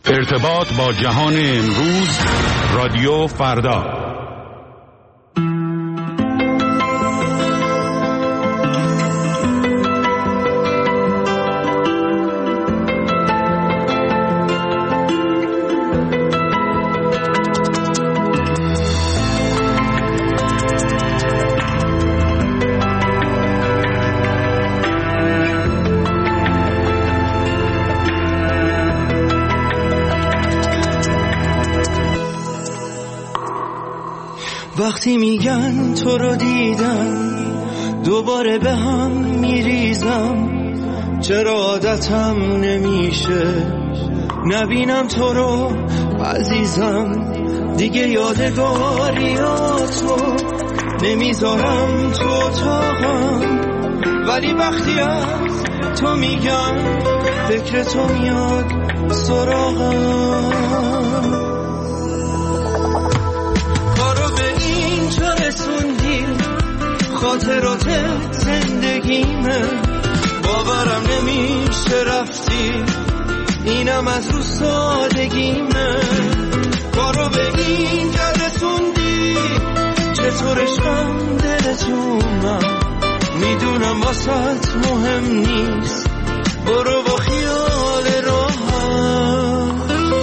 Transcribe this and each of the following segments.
ارتباط با جهان امروز، رادیو فردا. وقتی میگن تو رو دیدم دوباره به هم میریزم، چرا عادتم نمیشه نبینم تو رو عزیزم، دیگه یادگاریاتو نمیذارم تو اتاقم، ولی وقتی از تو میگم فکر تو میاد سراغم. خاطرات زندگیمه، باورم نمیشه رفتی، اینم از رو سادگیمه، کارو به اینجا رسوندی، چطور عشقم دلتونم، میدونم واسط مهم نیست، برو با خیال راحت.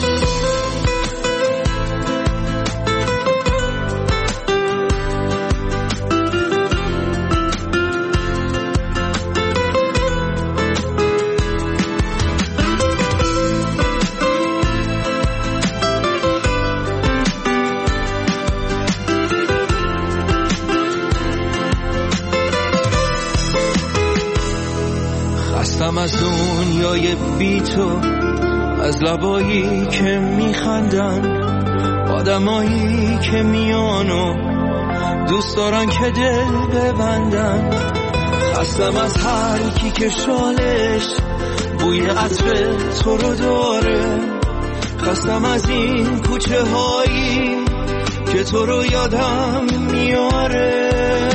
از دنیای بی تو، از لبایی که میخندن، آدمایی که میانو دوست دارن که دل ببندن، خستم از هر کی که شالش بوی عطر تو رو داره، خستم از این کوچه هایی که تو رو یادم میاره،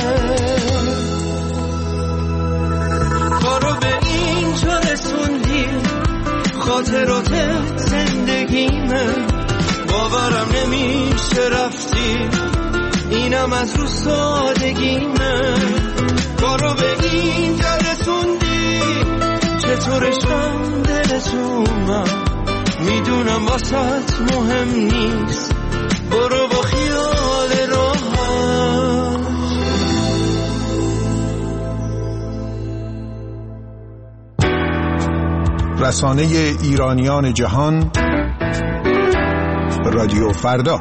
کارو به اینجا رسوندی، خاطرات زندگیمه، باورم نمیشه رفتی، اینم از رو سادگیمه، کارو به اینجا رسوندی، چطور عشقم دلتونم، میدونم واسط مهم نیست، برو با خیال راحت. رسانه ایرانیان جهان، رادیو فردا.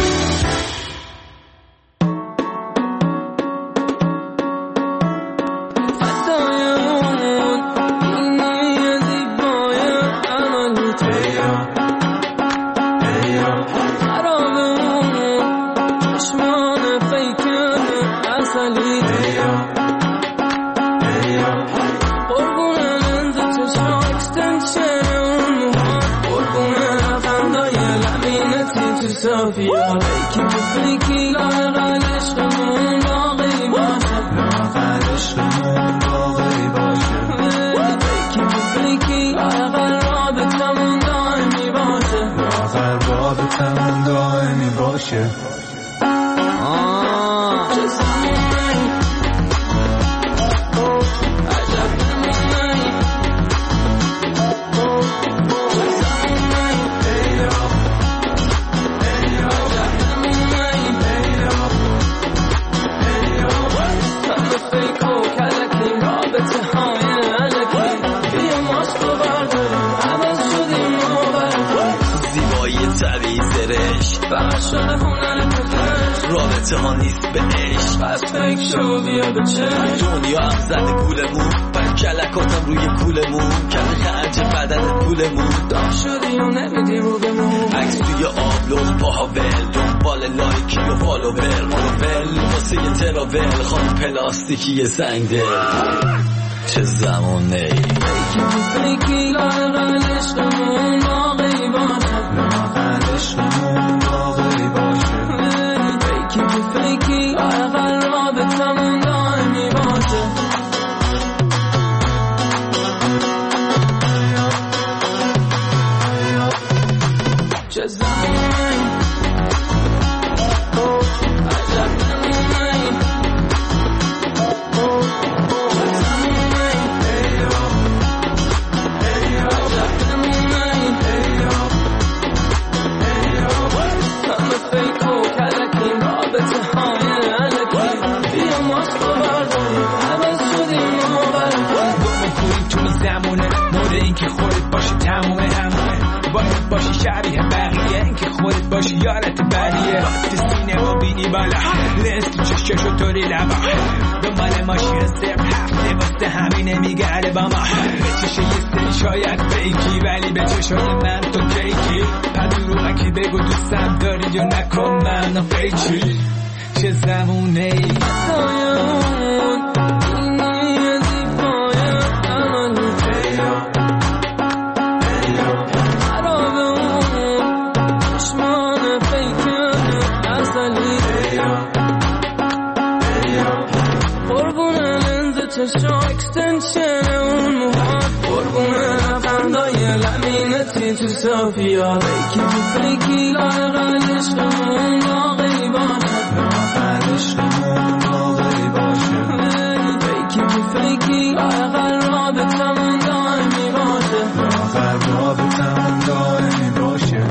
رابطه ها نیست به عشق، پس فکر شو بیا به چشم، دنیا هم زده گولمون، پر کلکاتم روی کولمون، کل خرج بدن پولمون، دام شدی و نمیدی رو بمون، عکس توی آبلود پاها ول، دنبال لایکی و فالوور، واسه یه تراول، خانم پلاستیکی سنگ دل، چه زمانه ای فیکی لاغل عشقمون باقی باشه، لاغل عشقمون باقی باشه، فیکی لاغل رابطمون دائمی باشه. باید باشی شبیه بقیه، این که خودت باشی یارت بریه. تو سینه و بینی بالا، لنز تو چششو طوری لبا، دنبال ماشین صرف هفته واسه همینه میگه الباما. به چشه یه سری شاید فیکی، ولی به چشای من تو کیکی. پدرومکی بگو دوستم داری یا نکن من فیکی. چه زمونه ای چشم اکستنشن اون موهات، قربونه لبخندای لمینتی تو صافیا. فیکی لاغل عشقمون واقعی باشه، لاغل عشقمون واقعی باشه. فیکی لاغل رابطمون دائمی باشه، لاغل رابطمون دائمی باشه.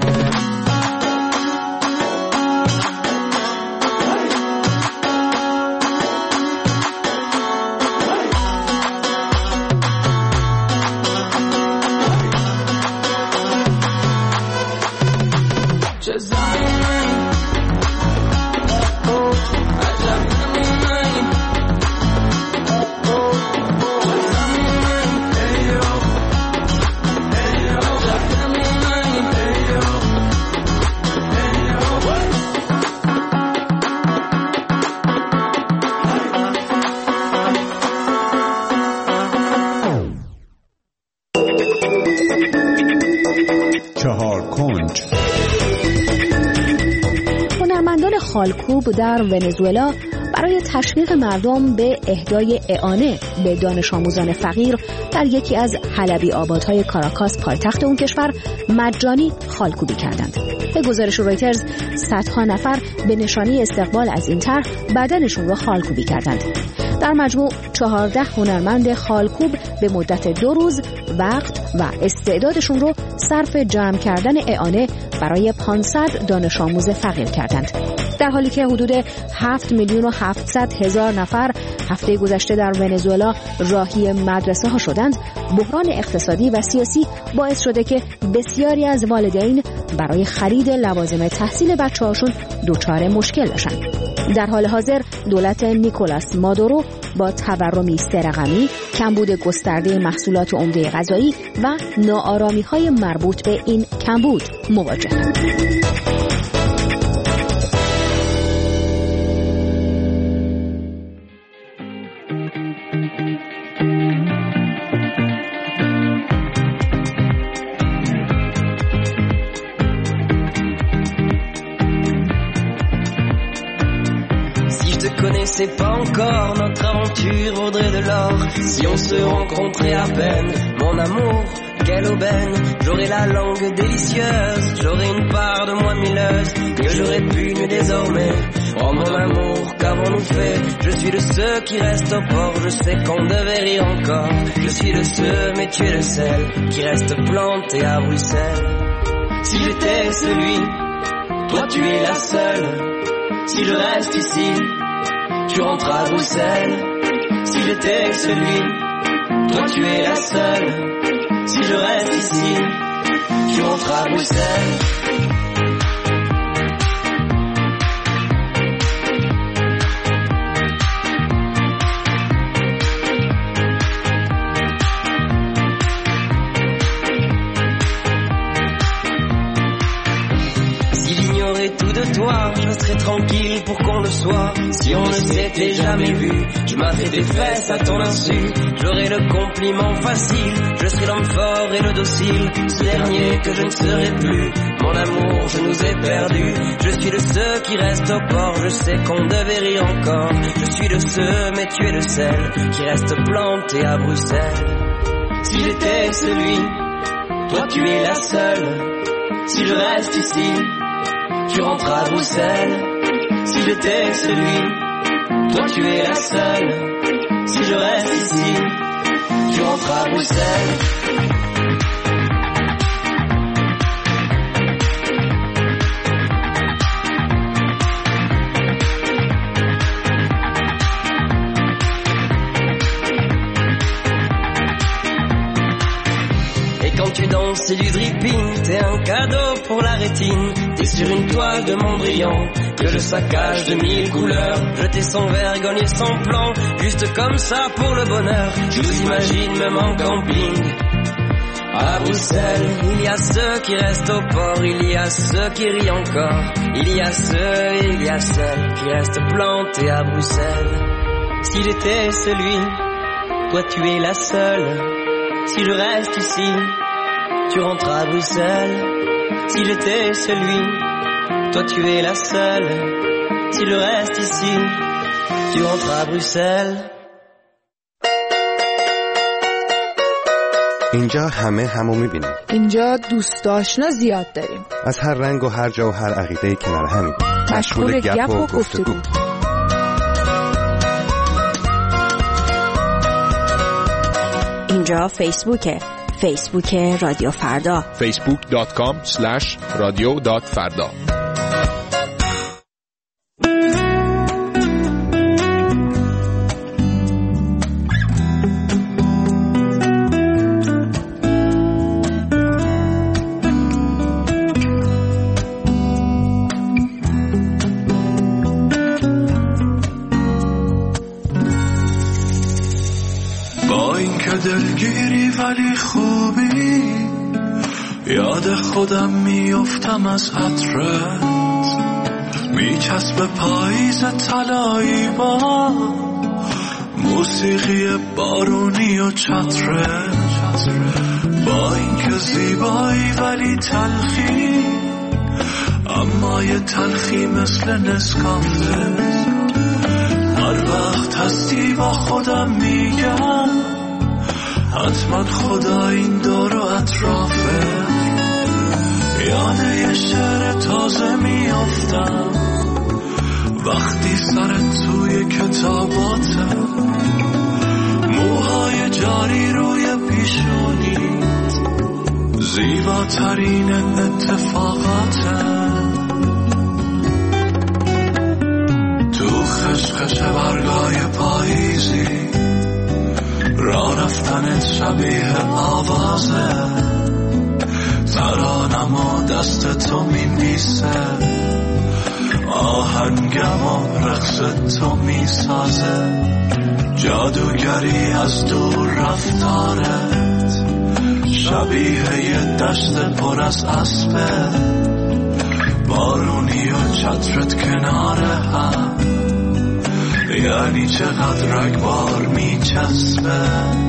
هنرمندان خالکوب در ونزوئلا برای تشویق مردم به اهدای اعانه به دانش آموزان فقیر در یکی از حلبی آبادهای کاراکاس پایتخت اون کشور مجانی خالکوبی کردند. به گزارش رویترز صدها نفر به نشانی استقبال از این طرح بدنشون را خالکوبی کردند. در مجموع 14 هنرمند خالکوب به مدت 2 روز وقت و استعدادشون رو صرف جمع کردن اعانه برای 500 دانش آموز فقیر کردند. در حالی که حدود 7,700,000 نفر هفته گذشته در ونزوئلا راهی مدرسه ها شدند، بحران اقتصادی و سیاسی باعث شده که بسیاری از والدین برای خرید لوازم تحصیل بچه‌هاشون دچار مشکل بشن. در حال حاضر دولت نیکولاس مادورو با تورمی 3 رقمی، کمبود گسترده محصولات عمده غذایی و ناآرامی‌های مربوط به این کمبود مواجه است. C'est pas encore notre aventure vaudrait de l'or si on se rencontrait à peine. Mon amour, quelle aubaine. J'aurais la langue délicieuse, j'aurais une part de moi mielleuse que je répugne désormais. Oh mon amour, qu'avons-nous fait? Je suis de ceux qui restent au port. Je sais qu'on devait rire encore. Je suis de ceux, mais tu es de celles qui restent plantées à Bruxelles. Si j'étais celui, toi tu es la seule. Si je reste ici, tu rentres à Bruxelles. Si j'étais celui, toi tu es la seule. Si je reste ici, tu rentres à Bruxelles. Toi, je serais tranquille pour qu'on le soit. Si on ne s'était jamais vu, je m'avais des fesses à ton insu. J'aurais le compliment facile, je serais l'homme fort et le docile. Ce dernier que je ne serai plus. Mon amour, je nous ai perdus. Je suis de ceux qui restent au port. Je sais qu'on devait rire encore. Je suis de ceux, mais tu es de celles qui restent plantées à Bruxelles. Si j'étais celui, toi tu es la seule. Si je reste ici, tu rentres à Bruxelles. Si j'étais celui, toi tu es la seule. Si je reste ici, tu rentres à Bruxelles. Et quand tu danses c'est du dripping, t'es un cadeau pour la rétine. T'es sur une toile de Mondrian que je saccage de 1000 couleurs. Jeté sans vergogne et sans plan, juste comme ça pour le bonheur. Je vous imagine même en camping. À Bruxelles, il y a ceux qui restent au port, il y a ceux qui rient encore. Il y a ceux et il y a celles qui restent plantés à Bruxelles. Si j'étais celui, toi tu es la seule. Si je reste ici, tu rentres à Bruxelles. Si j'étais celui, toi tu es la seule. Si je reste ici, tu rentres à Bruxelles. اینجا همو میبینیم. اینجا دوست آشنا زیاد داریم. از هر رنگ و هر جا و هر عقیده کنار همیم. مشغول گپ و گفتگو. اینجا فیسبوک رادیو فردا. facebook.com/radio.farda. دلگیری ولی خوبی، یاد خودم میافتم از عطرت، میچسب پاییز طلایی با موسیقی بارونی و چترت. با اینکه زیبایی ولی تلخی، اما یه تلخی مثل نسکافه. هر وقت هستی با خودم میگم حتما خدا این دور و اطرافه. یاد یه شعر تازه میافتم وقتی سرت توی کتاباته، موهای جاری روی پیشونیت، زیباترین اتفاقاته. تو خشخش برگای پاییزی، راه رفتنت شبیه آوازه، ترانم و دست تو می‌نویسه، آهنگم و رقص تو میسازه. جادوگری از دور رفتارت، شبیه یه دشت پر از اسبه، بارونی و چترت کنار هم، یعنی چقدر رگبار میچسبه.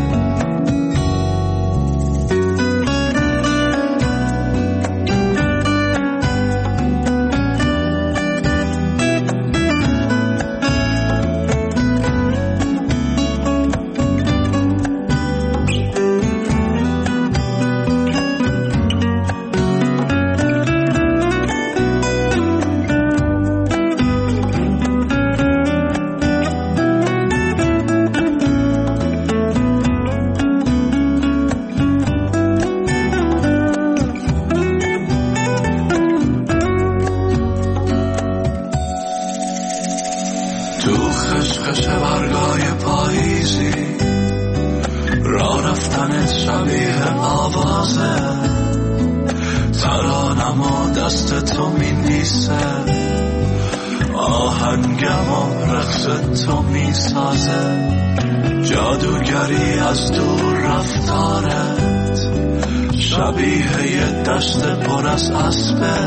جادوگری از دور رفتارت، شبیه یه دشت پر از اسبه،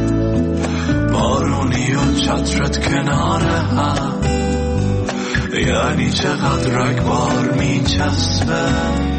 بارونی و چترت کنار هم، یعنی چقدر رگبار میچسبه.